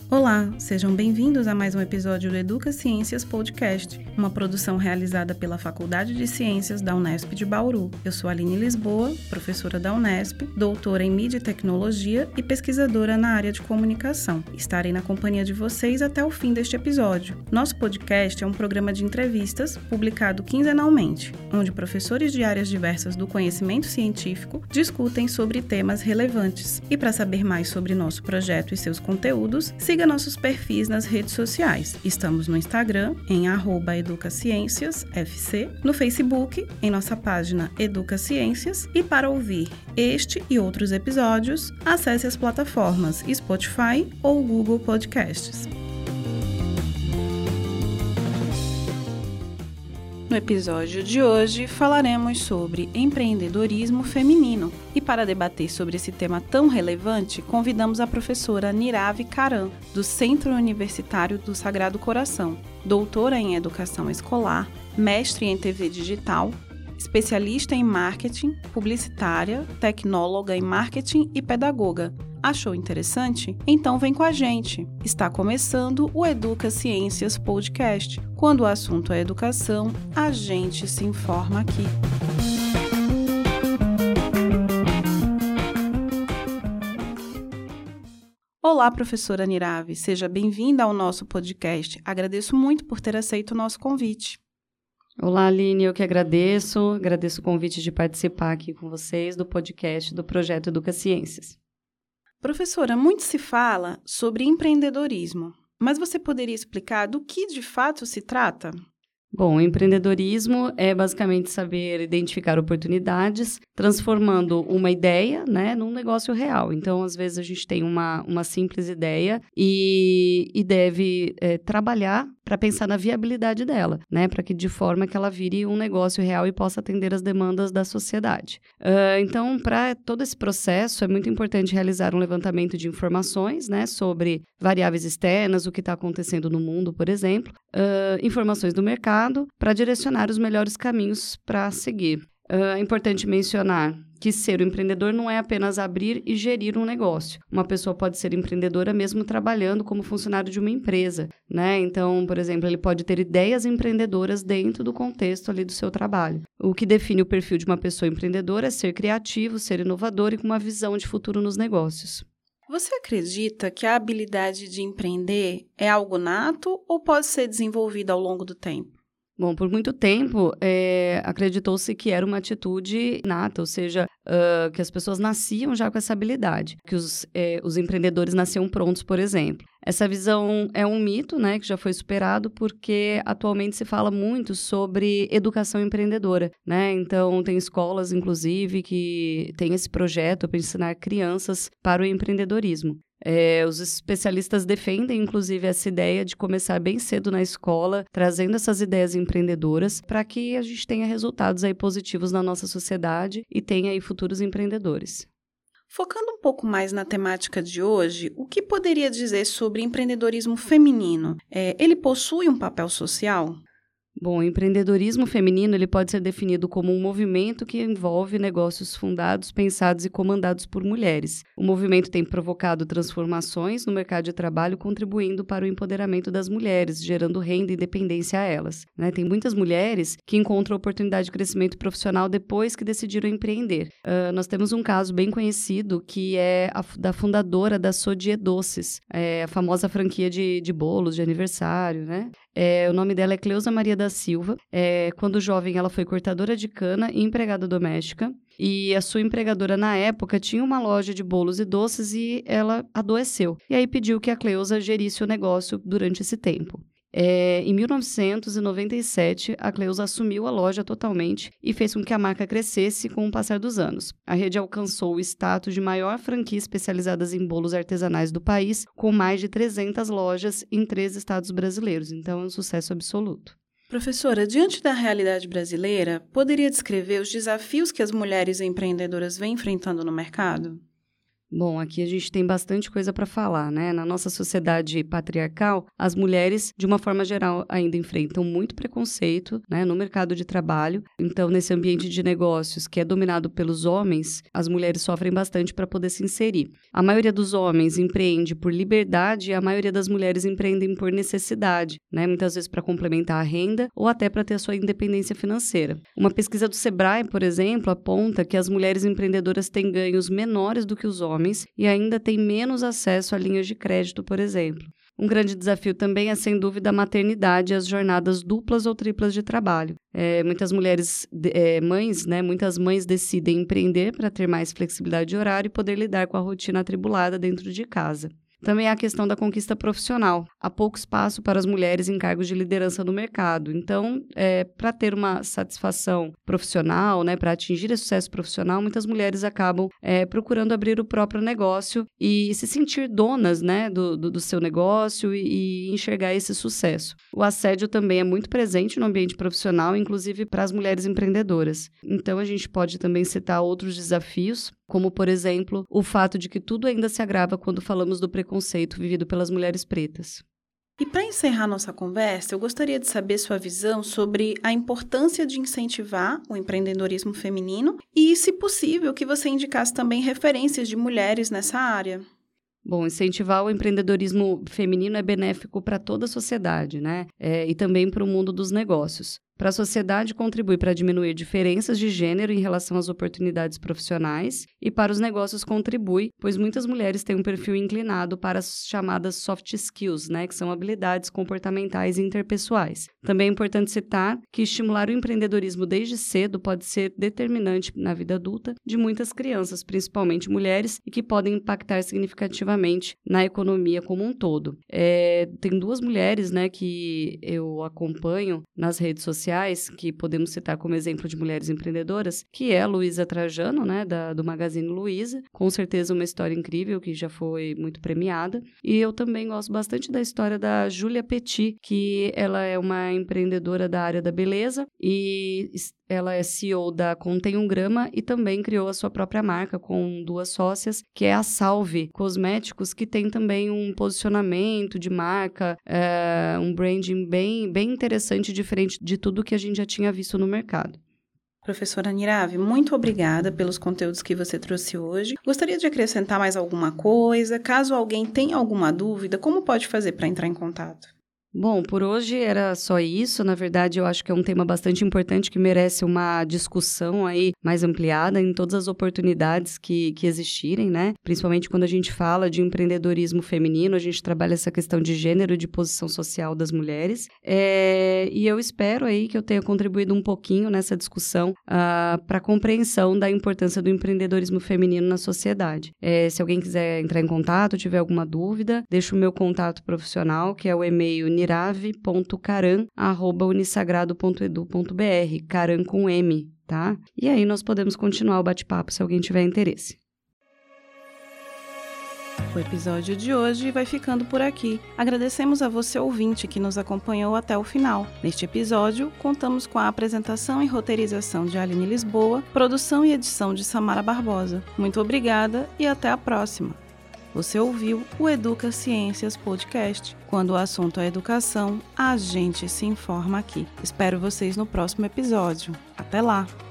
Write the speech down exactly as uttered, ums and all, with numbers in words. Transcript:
Olá, sejam bem-vindos a mais um episódio do Educa Ciências Podcast, uma produção realizada pela Faculdade de Ciências da Unesp de Bauru. Eu sou Aline Lisboa, professora da Unesp, doutora em Mídia e Tecnologia e pesquisadora na área de comunicação. Estarei na companhia de vocês até o fim deste episódio. Nosso podcast é um programa de entrevistas publicado quinzenalmente, onde professores de áreas diversas do conhecimento científico discutem sobre temas relevantes. E para saber mais sobre nosso projeto e seus conteúdos, siga nossos perfis nas redes sociais. Estamos no Instagram, em arroba educaciênciasfc, no Facebook, em nossa página Educa Ciências, e para ouvir este e outros episódios, acesse as plataformas Spotify ou Google Podcasts. No episódio de hoje, falaremos sobre empreendedorismo feminino. E para debater sobre esse tema tão relevante, convidamos a professora Niravi Karan, do Centro Universitário do Sagrado Coração, doutora em Educação Escolar, mestre em T V Digital, especialista em marketing, publicitária, tecnóloga em marketing e pedagoga. Achou interessante? Então vem com a gente! Está começando o Educa Ciências Podcast. Quando o assunto é educação, a gente se informa aqui. Olá, professora Niravi, seja bem-vinda ao nosso podcast. Agradeço muito por ter aceito o nosso convite. Olá, Aline, eu que agradeço. Agradeço o convite de participar aqui com vocês do podcast do Projeto Educa Ciências. Professora, muito se fala sobre empreendedorismo, mas você poderia explicar do que de fato se trata? Bom, empreendedorismo é basicamente saber identificar oportunidades, transformando uma ideia, né, num negócio real. Então, às vezes, a gente tem uma, uma simples ideia e, e deve é, trabalhar para pensar na viabilidade dela, né, para que de forma que ela vire um negócio real e possa atender as demandas da sociedade. Uh, então, para todo esse processo, é muito importante realizar um levantamento de informações, né, sobre variáveis externas, o que está acontecendo no mundo, por exemplo, uh, informações do mercado, para direcionar os melhores caminhos para seguir. Uh, é importante mencionar que ser um empreendedor não é apenas abrir e gerir um negócio. Uma pessoa pode ser empreendedora mesmo trabalhando como funcionário de uma empresa, né? Então, por exemplo, ele pode ter ideias empreendedoras dentro do contexto ali do seu trabalho. O que define o perfil de uma pessoa empreendedora é ser criativo, ser inovador e com uma visão de futuro nos negócios. Você acredita que a habilidade de empreender é algo nato ou pode ser desenvolvida ao longo do tempo? Bom, por muito tempo, é, acreditou-se que era uma atitude nata, ou seja, uh, que as pessoas nasciam já com essa habilidade, que os, é, os empreendedores nasciam prontos, por exemplo. Essa visão é um mito, né, que já foi superado, porque atualmente se fala muito sobre educação empreendedora, né? Então, tem escolas, inclusive, que têm esse projeto para ensinar crianças para o empreendedorismo. É, os especialistas defendem, inclusive, essa ideia de começar bem cedo na escola, trazendo essas ideias empreendedoras para que a gente tenha resultados aí positivos na nossa sociedade e tenha aí futuros empreendedores. Focando um pouco mais na temática de hoje, o que poderia dizer sobre empreendedorismo feminino? É, ele possui um papel social? Bom, o empreendedorismo feminino ele pode ser definido como um movimento que envolve negócios fundados, pensados e comandados por mulheres. O movimento tem provocado transformações no mercado de trabalho, contribuindo para o empoderamento das mulheres, gerando renda e independência a elas, né? Tem muitas mulheres que encontram oportunidade de crescimento profissional depois que decidiram empreender. Uh, nós temos um caso bem conhecido que é a, da fundadora da Sodier Doces, é, a famosa franquia de, de bolos de aniversário, né? É, o nome dela é Cleusa Maria da Silva. É, quando jovem, ela foi cortadora de cana e empregada doméstica. E a sua empregadora, na época, tinha uma loja de bolos e doces e ela adoeceu. E aí pediu que a Cleusa gerisse o negócio durante esse tempo. É, em mil novecentos e noventa e sete, a Cleusa assumiu a loja totalmente e fez com que a marca crescesse com o passar dos anos. A rede alcançou o status de maior franquia especializada em bolos artesanais do país, com mais de trezentas lojas em três estados brasileiros. Então, é um sucesso absoluto. Professora, diante da realidade brasileira, poderia descrever os desafios que as mulheres empreendedoras vêm enfrentando no mercado? Bom, aqui a gente tem bastante coisa para falar, né? Na nossa sociedade patriarcal, as mulheres, de uma forma geral, ainda enfrentam muito preconceito, né, no mercado de trabalho. Então, nesse ambiente de negócios que é dominado pelos homens, as mulheres sofrem bastante para poder se inserir. A maioria dos homens empreende por liberdade e a maioria das mulheres empreendem por necessidade, né? Muitas vezes para complementar a renda ou até para ter a sua independência financeira. Uma pesquisa do Sebrae, por exemplo, aponta que as mulheres empreendedoras têm ganhos menores do que os homens e ainda tem menos acesso a linhas de crédito, por exemplo. Um grande desafio também é, sem dúvida, a maternidade e as jornadas duplas ou triplas de trabalho. É, muitas mulheres, é, mães, né, muitas mães decidem empreender para ter mais flexibilidade de horário e poder lidar com a rotina atribulada dentro de casa. Também há a questão da conquista profissional. Há pouco espaço para as mulheres em cargos de liderança no mercado. Então, é, para ter uma satisfação profissional, né, para atingir esse sucesso profissional, muitas mulheres acabam é, procurando abrir o próprio negócio e se sentir donas, né, do, do, do seu negócio e, e enxergar esse sucesso. O assédio também é muito presente no ambiente profissional, inclusive para as mulheres empreendedoras. Então, a gente pode também citar outros desafios, como, por exemplo, o fato de que tudo ainda se agrava quando falamos do preconceito vivido pelas mulheres pretas. E para encerrar nossa conversa, eu gostaria de saber sua visão sobre a importância de incentivar o empreendedorismo feminino e, se possível, que você indicasse também referências de mulheres nessa área. Bom, incentivar o empreendedorismo feminino é benéfico para toda a sociedade, né? É, e também para o mundo dos negócios. Para a sociedade, contribui para diminuir diferenças de gênero em relação às oportunidades profissionais e para os negócios contribui, pois muitas mulheres têm um perfil inclinado para as chamadas soft skills, né, que são habilidades comportamentais e interpessoais. Também é importante citar que estimular o empreendedorismo desde cedo pode ser determinante na vida adulta de muitas crianças, principalmente mulheres, e que podem impactar significativamente na economia como um todo. É, tem duas mulheres, né, que eu acompanho nas redes sociais, que podemos citar como exemplo de mulheres empreendedoras, que é a Luísa Trajano, né, da, do Magazine Luiza, com certeza uma história incrível, que já foi muito premiada. E eu também gosto bastante da história da Júlia Petit, que ela é uma empreendedora da área da beleza e ela é C E O da Contém um Grama e também criou a sua própria marca com duas sócias, que é a Salve Cosméticos, que tem também um posicionamento de marca, é, um branding bem, bem interessante, diferente de tudo que a gente já tinha visto no mercado. Professora Niravi, muito obrigada pelos conteúdos que você trouxe hoje. Gostaria de acrescentar mais alguma coisa? Caso alguém tenha alguma dúvida, como pode fazer para entrar em contato? Bom, por hoje era só isso. Na verdade, eu acho que é um tema bastante importante que merece uma discussão aí mais ampliada em todas as oportunidades que, que existirem, né? Principalmente quando a gente fala de empreendedorismo feminino, a gente trabalha essa questão de gênero e de posição social das mulheres. É, e eu espero aí que eu tenha contribuído um pouquinho nessa discussão uh, para a compreensão da importância do empreendedorismo feminino na sociedade. É, se alguém quiser entrar em contato, tiver alguma dúvida, deixa o meu contato profissional, que é o e-mail niravi ponto caran arroba unisagrado ponto edu ponto br, Caran com M, tá? E aí nós podemos continuar o bate-papo se alguém tiver interesse. O episódio de hoje vai ficando por aqui. Agradecemos a você, ouvinte, que nos acompanhou até o final. Neste episódio, contamos com a apresentação e roteirização de Aline Lisboa, produção e edição de Samara Barbosa. Muito obrigada e até a próxima! Você ouviu o Educa Ciências Podcast. Quando o assunto é educação, a gente se informa aqui. Espero vocês no próximo episódio. Até lá!